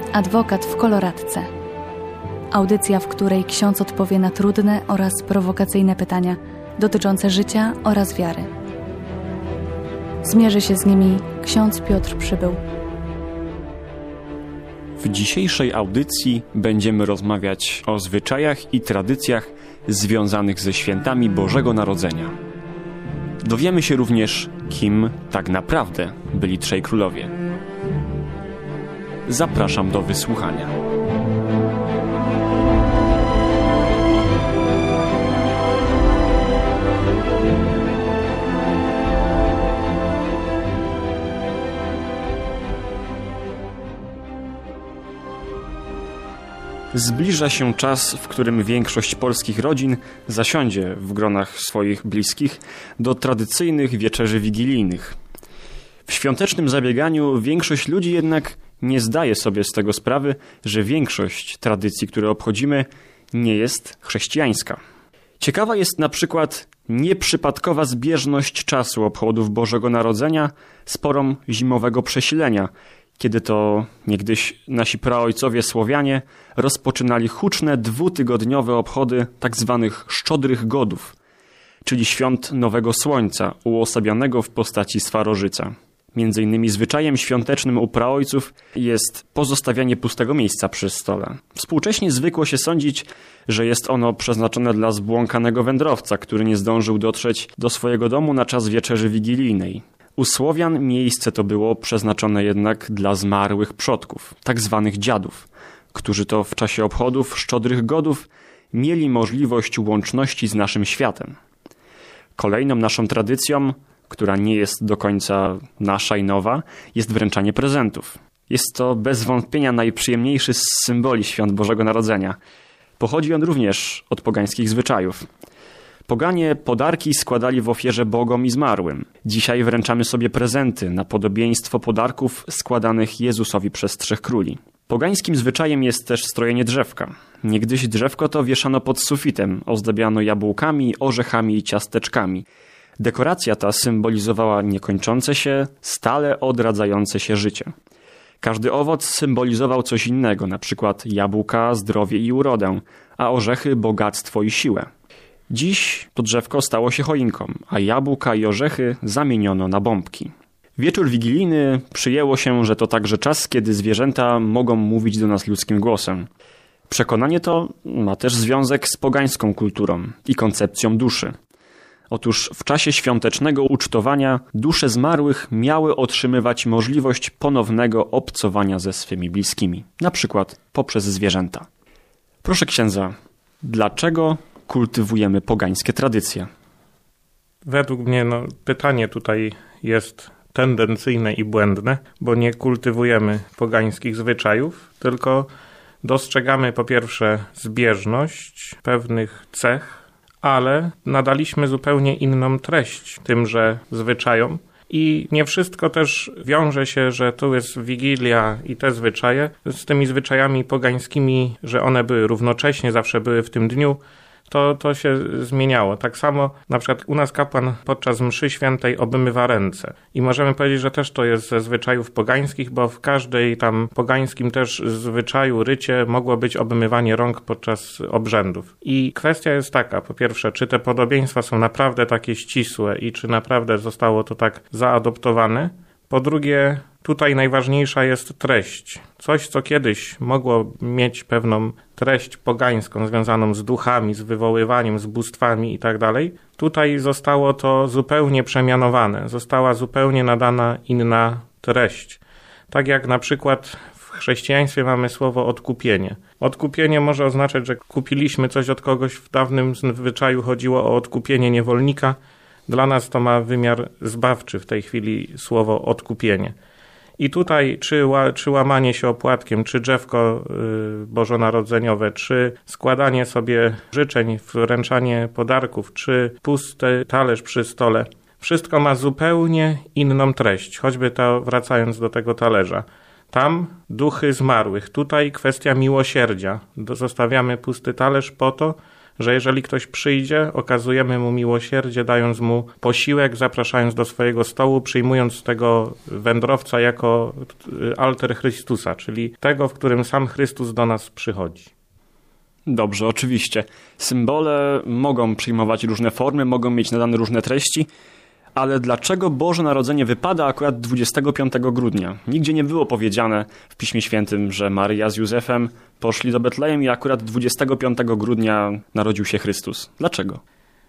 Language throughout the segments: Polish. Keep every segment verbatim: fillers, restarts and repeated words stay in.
Adwokat w koloratce. Audycja, w której ksiądz odpowie na trudne oraz prowokacyjne pytania dotyczące życia oraz wiary. Zmierzy się z nimi ksiądz Piotr Przybył. W dzisiejszej audycji będziemy rozmawiać o zwyczajach i tradycjach związanych ze świętami Bożego Narodzenia. Dowiemy się również, kim tak naprawdę byli trzej królowie. Zapraszam do wysłuchania. Zbliża się czas, w którym większość polskich rodzin zasiądzie w gronach swoich bliskich do tradycyjnych wieczerzy wigilijnych. W świątecznym zabieganiu większość ludzi jednak nie zdaje sobie z tego sprawy, że większość tradycji, które obchodzimy, nie jest chrześcijańska. Ciekawa jest na przykład nieprzypadkowa zbieżność czasu obchodów Bożego Narodzenia z porą zimowego przesilenia, kiedy to niegdyś nasi praojcowie Słowianie rozpoczynali huczne dwutygodniowe obchody tzw. szczodrych godów, czyli świąt Nowego Słońca, uosabianego w postaci Swarożyca. Między innymi zwyczajem świątecznym u praojców jest pozostawianie pustego miejsca przy stole. Współcześnie zwykło się sądzić, że jest ono przeznaczone dla zbłąkanego wędrowca, który nie zdążył dotrzeć do swojego domu na czas wieczerzy wigilijnej. U Słowian miejsce to było przeznaczone jednak dla zmarłych przodków, tak zwanych dziadów, którzy to w czasie obchodów szczodrych godów mieli możliwość łączności z naszym światem. Kolejną naszą tradycją, która nie jest do końca nasza i nowa, jest wręczanie prezentów. Jest to bez wątpienia najprzyjemniejszy z symboli świąt Bożego Narodzenia. Pochodzi on również od pogańskich zwyczajów. Poganie podarki składali w ofierze bogom i zmarłym. Dzisiaj wręczamy sobie prezenty na podobieństwo podarków składanych Jezusowi przez trzech króli. Pogańskim zwyczajem jest też strojenie drzewka. Niegdyś drzewko to wieszano pod sufitem, ozdabiano jabłkami, orzechami i ciasteczkami. Dekoracja ta symbolizowała niekończące się, stale odradzające się życie. Każdy owoc symbolizował coś innego, na przykład jabłka, zdrowie i urodę, a orzechy bogactwo i siłę. Dziś to drzewko stało się choinką, a jabłka i orzechy zamieniono na bombki. Wieczór wigilijny przyjęło się, że to także czas, kiedy zwierzęta mogą mówić do nas ludzkim głosem. Przekonanie to ma też związek z pogańską kulturą i koncepcją duszy. Otóż w czasie świątecznego ucztowania dusze zmarłych miały otrzymywać możliwość ponownego obcowania ze swymi bliskimi, na przykład poprzez zwierzęta. Proszę księdza, dlaczego kultywujemy pogańskie tradycje? Według mnie no, pytanie tutaj jest tendencyjne i błędne, bo nie kultywujemy pogańskich zwyczajów, tylko dostrzegamy po pierwsze zbieżność pewnych cech, ale nadaliśmy zupełnie inną treść tymże zwyczajom. I nie wszystko też wiąże się, że tu jest Wigilia i te zwyczaje z tymi zwyczajami pogańskimi, że one były równocześnie, zawsze były w tym dniu. To, to się zmieniało. Tak samo na przykład u nas kapłan podczas mszy świętej obmywa ręce. I możemy powiedzieć, że też to jest ze zwyczajów pogańskich, bo w każdej tam pogańskim też zwyczaju, rycie mogło być obmywanie rąk podczas obrzędów. I kwestia jest taka, po pierwsze, czy te podobieństwa są naprawdę takie ścisłe i czy naprawdę zostało to tak zaadoptowane. Po drugie, tutaj najważniejsza jest treść. Coś, co kiedyś mogło mieć pewną treść pogańską związaną z duchami, z wywoływaniem, z bóstwami i tak dalej. Tutaj zostało to zupełnie przemianowane. Została zupełnie nadana inna treść. Tak jak na przykład w chrześcijaństwie mamy słowo odkupienie. Odkupienie może oznaczać, że kupiliśmy coś od kogoś. W dawnym zwyczaju chodziło o odkupienie niewolnika. Dla nas to ma wymiar zbawczy w tej chwili słowo odkupienie. I tutaj czy, ła, czy łamanie się opłatkiem, czy drzewko y, bożonarodzeniowe, czy składanie sobie życzeń, wręczanie podarków, czy pusty talerz przy stole, wszystko ma zupełnie inną treść, choćby to wracając do tego talerza. Tam duchy zmarłych, tutaj kwestia miłosierdzia. Zostawiamy pusty talerz po to, że jeżeli ktoś przyjdzie, okazujemy mu miłosierdzie, dając mu posiłek, zapraszając do swojego stołu, przyjmując tego wędrowca jako alter Chrystusa, czyli tego, w którym sam Chrystus do nas przychodzi. Dobrze, oczywiście. Symbole mogą przyjmować różne formy, mogą mieć nadane różne treści, ale dlaczego Boże Narodzenie wypada akurat dwudziestego piątego grudnia? Nigdzie nie było powiedziane w Piśmie Świętym, że Maryja z Józefem poszli do Betlejem i akurat dwudziestego piątego grudnia narodził się Chrystus. Dlaczego?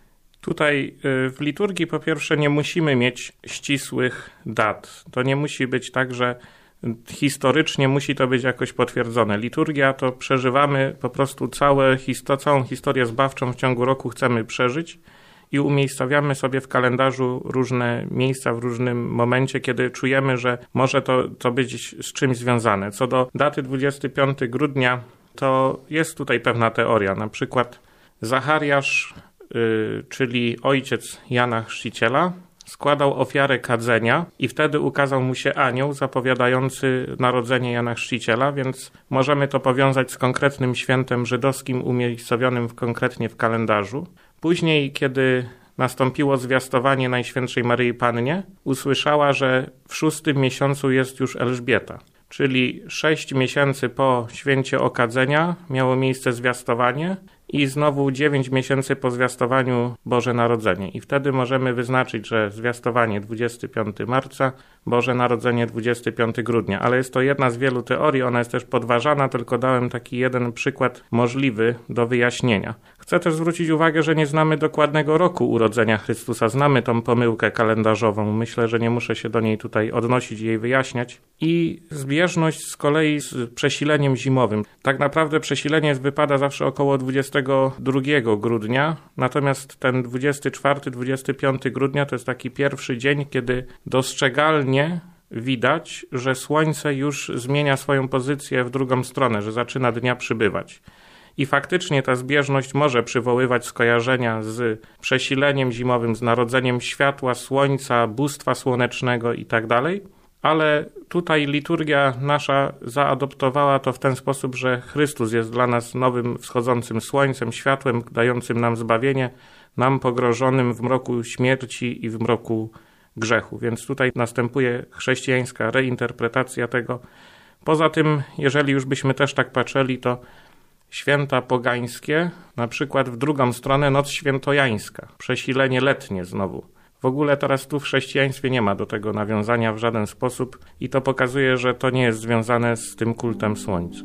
Tutaj w liturgii po pierwsze nie musimy mieć ścisłych dat. To nie musi być tak, że historycznie musi to być jakoś potwierdzone. Liturgia to przeżywamy po prostu całe, całą historię zbawczą w ciągu roku chcemy przeżyć i umiejscowiamy sobie w kalendarzu różne miejsca w różnym momencie, kiedy czujemy, że może to, to być z czymś związane. Co do daty dwudziestego piątego grudnia, to jest tutaj pewna teoria. Na przykład Zachariasz, yy, czyli ojciec Jana Chrzciciela, składał ofiarę kadzenia i wtedy ukazał mu się anioł zapowiadający narodzenie Jana Chrzciciela, więc możemy to powiązać z konkretnym świętem żydowskim umiejscowionym w, konkretnie w kalendarzu. Później, kiedy nastąpiło zwiastowanie Najświętszej Maryi Pannie, usłyszała, że w szóstym miesiącu jest już Elżbieta. Czyli sześć miesięcy po święcie okadzenia miało miejsce zwiastowanie i znowu dziewięć miesięcy po zwiastowaniu Boże Narodzenie. I wtedy możemy wyznaczyć, że zwiastowanie dwudziestego piątego marca, Boże Narodzenie dwudziestego piątego grudnia. Ale jest to jedna z wielu teorii, ona jest też podważana, tylko dałem taki jeden przykład możliwy do wyjaśnienia. Chcę też zwrócić uwagę, że nie znamy dokładnego roku urodzenia Chrystusa. Znamy tą pomyłkę kalendarzową. Myślę, że nie muszę się do niej tutaj odnosić i jej wyjaśniać. I zbieżność z kolei z przesileniem zimowym. Tak naprawdę przesilenie wypada zawsze około dwudziestego drugiego grudnia, natomiast ten dwudziestego czwartego dwudziestego piątego grudnia to jest taki pierwszy dzień, kiedy dostrzegalnie widać, że słońce już zmienia swoją pozycję w drugą stronę, że zaczyna dnia przybywać. I faktycznie ta zbieżność może przywoływać skojarzenia z przesileniem zimowym, z narodzeniem światła, słońca, bóstwa słonecznego i tak dalej. Ale tutaj liturgia nasza zaadoptowała to w ten sposób, że Chrystus jest dla nas nowym wschodzącym słońcem, światłem dającym nam zbawienie, nam pogrożonym w mroku śmierci i w mroku grzechu. Więc tutaj następuje chrześcijańska reinterpretacja tego. Poza tym, jeżeli już byśmy też tak patrzyli, to święta pogańskie, na przykład w drugą stronę noc świętojańska, przesilenie letnie znowu. W ogóle teraz tu w chrześcijaństwie nie ma do tego nawiązania w żaden sposób i to pokazuje, że to nie jest związane z tym kultem słońca.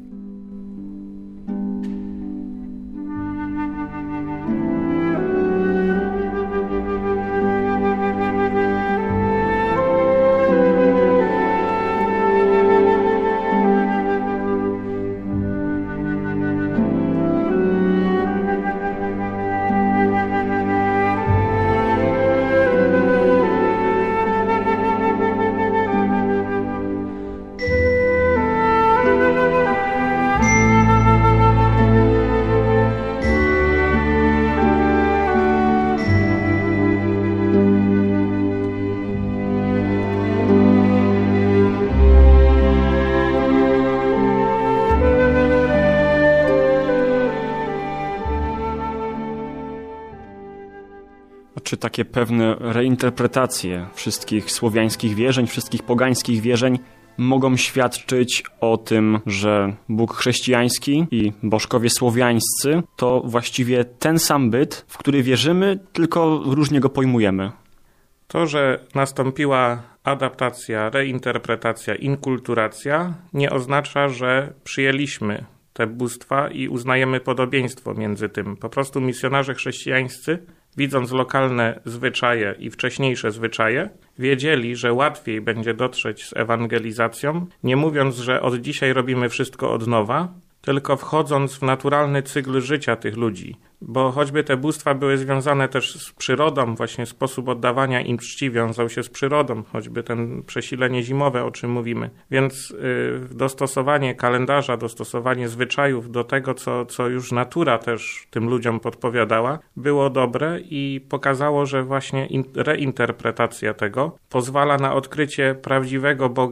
Czy takie pewne reinterpretacje wszystkich słowiańskich wierzeń, wszystkich pogańskich wierzeń mogą świadczyć o tym, że Bóg chrześcijański i bożkowie słowiańscy to właściwie ten sam byt, w który wierzymy, tylko różnie go pojmujemy? To, że nastąpiła adaptacja, reinterpretacja, inkulturacja, nie oznacza, że przyjęliśmy te bóstwa i uznajemy podobieństwo między tym. Po prostu misjonarze chrześcijańscy, widząc lokalne zwyczaje i wcześniejsze zwyczaje, wiedzieli, że łatwiej będzie dotrzeć z ewangelizacją, nie mówiąc, że od dzisiaj robimy wszystko od nowa, tylko wchodząc w naturalny cykl życia tych ludzi. Bo choćby te bóstwa były związane też z przyrodą, właśnie sposób oddawania im czci wiązał się z przyrodą, choćby ten przesilenie zimowe, o czym mówimy. Więc yy, dostosowanie kalendarza, dostosowanie zwyczajów do tego, co, co już natura też tym ludziom podpowiadała, było dobre i pokazało, że właśnie in, reinterpretacja tego pozwala na odkrycie prawdziwego Boga,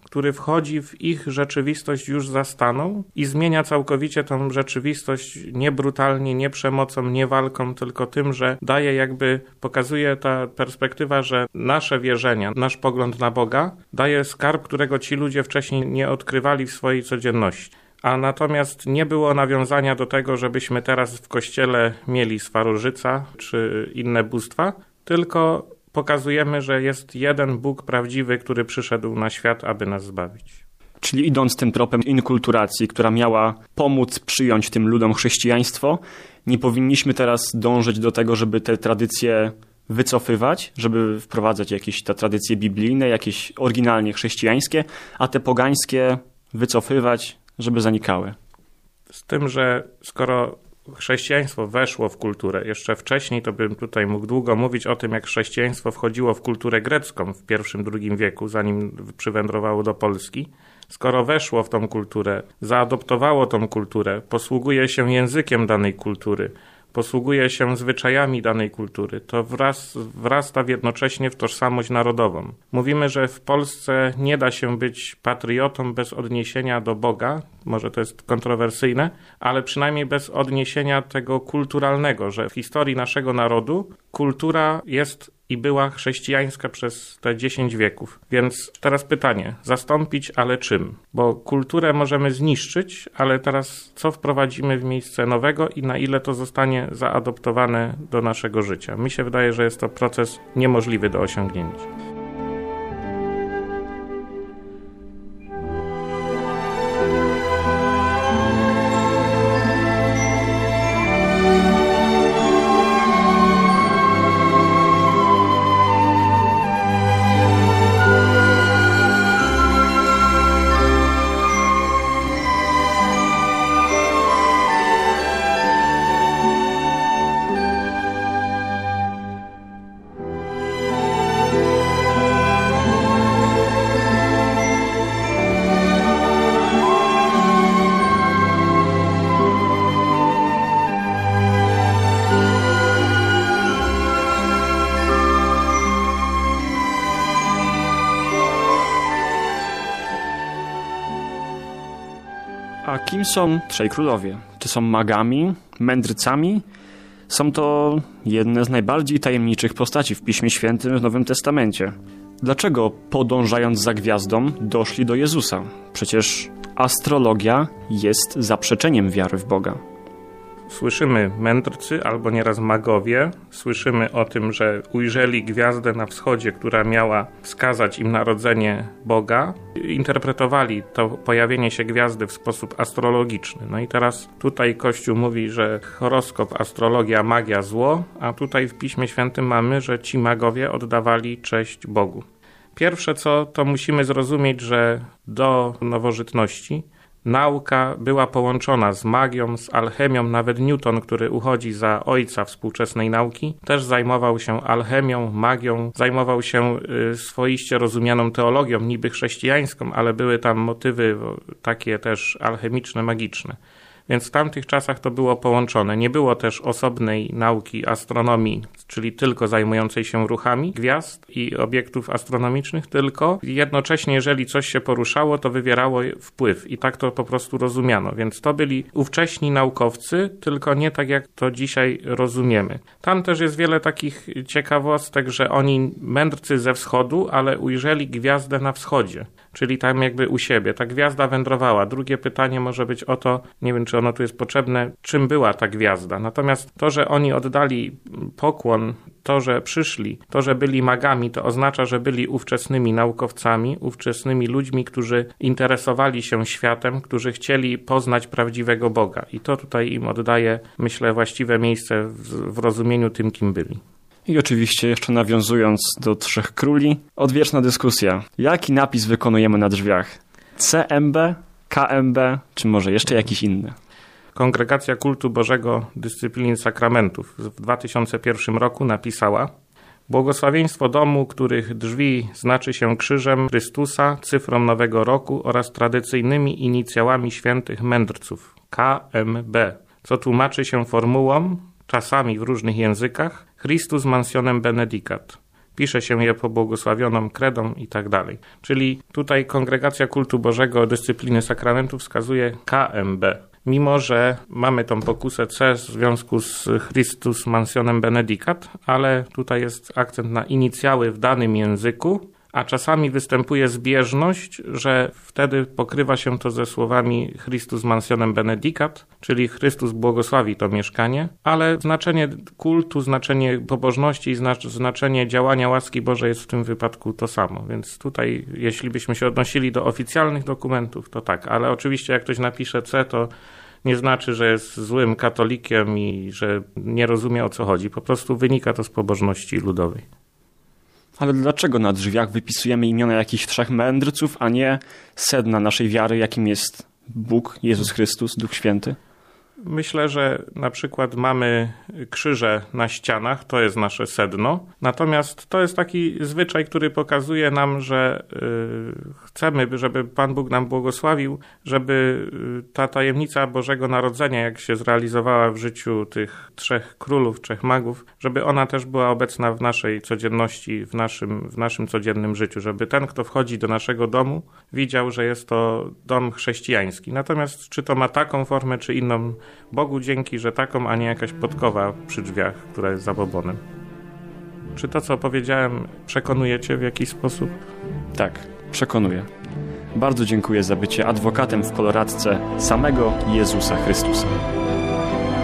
który wchodzi w ich rzeczywistość już zastaną i zmienia całkowicie tą rzeczywistość nie brutalnie, nie przemocą, nie walką, tylko tym, że daje jakby, pokazuje ta perspektywa, że nasze wierzenia, nasz pogląd na Boga daje skarb, którego ci ludzie wcześniej nie odkrywali w swojej codzienności. A natomiast nie było nawiązania do tego, żebyśmy teraz w kościele mieli Swarożyca czy inne bóstwa, tylko pokazujemy, że jest jeden Bóg prawdziwy, który przyszedł na świat, aby nas zbawić. Czyli idąc tym tropem inkulturacji, która miała pomóc przyjąć tym ludom chrześcijaństwo, nie powinniśmy teraz dążyć do tego, żeby te tradycje wycofywać, żeby wprowadzać jakieś te tradycje biblijne, jakieś oryginalnie chrześcijańskie, a te pogańskie wycofywać, żeby zanikały. Z tym, że skoro chrześcijaństwo weszło w kulturę, jeszcze wcześniej to bym tutaj mógł długo mówić o tym, jak chrześcijaństwo wchodziło w kulturę grecką w pierwszym, drugim wieku, zanim przywędrowało do Polski. Skoro weszło w tą kulturę, zaadoptowało tą kulturę, posługuje się językiem danej kultury, posługuje się zwyczajami danej kultury, to wraz, wrasta jednocześnie w tożsamość narodową. Mówimy, że w Polsce nie da się być patriotą bez odniesienia do Boga, może to jest kontrowersyjne, ale przynajmniej bez odniesienia tego kulturalnego, że w historii naszego narodu kultura jest i była chrześcijańska przez te dziesięć wieków. Więc teraz pytanie, zastąpić, ale czym? Bo kulturę możemy zniszczyć, ale teraz co wprowadzimy w miejsce nowego i na ile to zostanie zaadoptowane do naszego życia? Mi się wydaje, że jest to proces niemożliwy do osiągnięcia. A kim są trzej królowie? Czy są magami, mędrcami? Są to jedne z najbardziej tajemniczych postaci w Piśmie Świętym w Nowym Testamencie. Dlaczego, podążając za gwiazdą, doszli do Jezusa? Przecież astrologia jest zaprzeczeniem wiary w Boga. Słyszymy mędrcy albo nieraz magowie, słyszymy o tym, że ujrzeli gwiazdę na wschodzie, która miała wskazać im narodzenie Boga. Interpretowali to pojawienie się gwiazdy w sposób astrologiczny. No i teraz tutaj Kościół mówi, że horoskop, astrologia, magia zło, a tutaj w Piśmie Świętym mamy, że ci magowie oddawali cześć Bogu. Pierwsze co, to musimy zrozumieć, że do nowożytności nauka była połączona z magią, z alchemią. Nawet Newton, który uchodzi za ojca współczesnej nauki, też zajmował się alchemią, magią, zajmował się y, swoiście rozumianą teologią, niby chrześcijańską, ale były tam motywy takie też alchemiczne, magiczne. Więc w tamtych czasach to było połączone. Nie było też osobnej nauki astronomii, czyli tylko zajmującej się ruchami gwiazd i obiektów astronomicznych, tylko jednocześnie, jeżeli coś się poruszało, to wywierało wpływ i tak to po prostu rozumiano. Więc to byli ówcześni naukowcy, tylko nie tak jak to dzisiaj rozumiemy. Tam też jest wiele takich ciekawostek, że oni mędrcy ze wschodu, ale ujrzeli gwiazdę na wschodzie, czyli tam jakby u siebie. Ta gwiazda wędrowała. Drugie pytanie może być o to, nie wiem, czy ono tu jest potrzebne, czym była ta gwiazda. Natomiast to, że oni oddali pokłon, to, że przyszli, to, że byli magami, to oznacza, że byli ówczesnymi naukowcami, ówczesnymi ludźmi, którzy interesowali się światem, którzy chcieli poznać prawdziwego Boga. I to tutaj im oddaje, myślę, właściwe miejsce w, w rozumieniu tym, kim byli. I oczywiście jeszcze nawiązując do Trzech Króli, odwieczna dyskusja. Jaki napis wykonujemy na drzwiach? C M B, K M B, czy może jeszcze jakiś inny? Kongregacja Kultu Bożego Dyscyplin Sakramentów w dwa tysiące pierwszym roku napisała: błogosławieństwo domu, których drzwi znaczy się krzyżem Chrystusa, cyfrą Nowego Roku oraz tradycyjnymi inicjałami świętych mędrców K M B, co tłumaczy się formułą, czasami w różnych językach, Christus Mansionem Benedicat, pisze się je pobłogosławioną kredą i tak dalej. Czyli tutaj Kongregacja Kultu Bożego Dyscypliny Sakramentów wskazuje K M B. Mimo że mamy tą pokusę C w związku z Christus Mansionem Benedicat, ale tutaj jest akcent na inicjały w danym języku, a czasami występuje zbieżność, że wtedy pokrywa się to ze słowami Christus Mansionem Benedicat, czyli Chrystus błogosławi to mieszkanie, ale znaczenie kultu, znaczenie pobożności i znaczenie działania łaski Bożej jest w tym wypadku to samo. Więc tutaj, jeśli byśmy się odnosili do oficjalnych dokumentów, to tak, ale oczywiście jak ktoś napisze C, to nie znaczy, że jest złym katolikiem i że nie rozumie, o co chodzi. Po prostu wynika to z pobożności ludowej. Ale dlaczego na drzwiach wypisujemy imiona jakichś trzech mędrców, a nie sedna naszej wiary, jakim jest Bóg, Jezus Chrystus, Duch Święty? Myślę, że na przykład mamy krzyże na ścianach, to jest nasze sedno. Natomiast to jest taki zwyczaj, który pokazuje nam, że yy, chcemy, żeby Pan Bóg nam błogosławił, żeby ta tajemnica Bożego Narodzenia, jak się zrealizowała w życiu tych trzech królów, trzech magów, żeby ona też była obecna w naszej codzienności, w naszym, w naszym codziennym życiu, żeby ten, kto wchodzi do naszego domu, widział, że jest to dom chrześcijański. Natomiast czy to ma taką formę, czy inną, Bogu dzięki, że taką, a nie jakaś podkowa przy drzwiach, która jest zabobonem. Czy to, co powiedziałem, przekonuje cię w jakiś sposób? Tak, przekonuje. Bardzo dziękuję za bycie adwokatem w koloradce samego Jezusa Chrystusa.